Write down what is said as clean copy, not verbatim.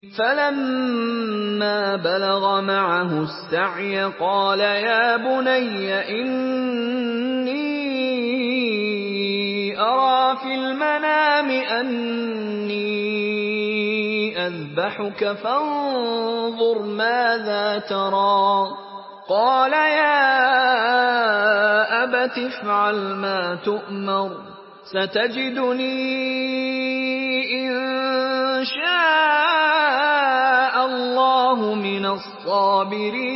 فَلَمَّا بَلَغَ مَعَهُ السَّعْيَ قَالَ يَا بُنَيَّ إِنِّي أَرَىٰ فِي الْمَنَامِ أَنِّي أَذْبَحُكَ فَانظُرْ مَاذَا تَرَىٰ ۚ قَالَ يَا أَبَتِ افْعَلْ مَا تُؤْمَرُ ۖ سَتَجِدُنِي إِن شَاءَ اللَّهُ مِنَ الصَّابِرِينَ.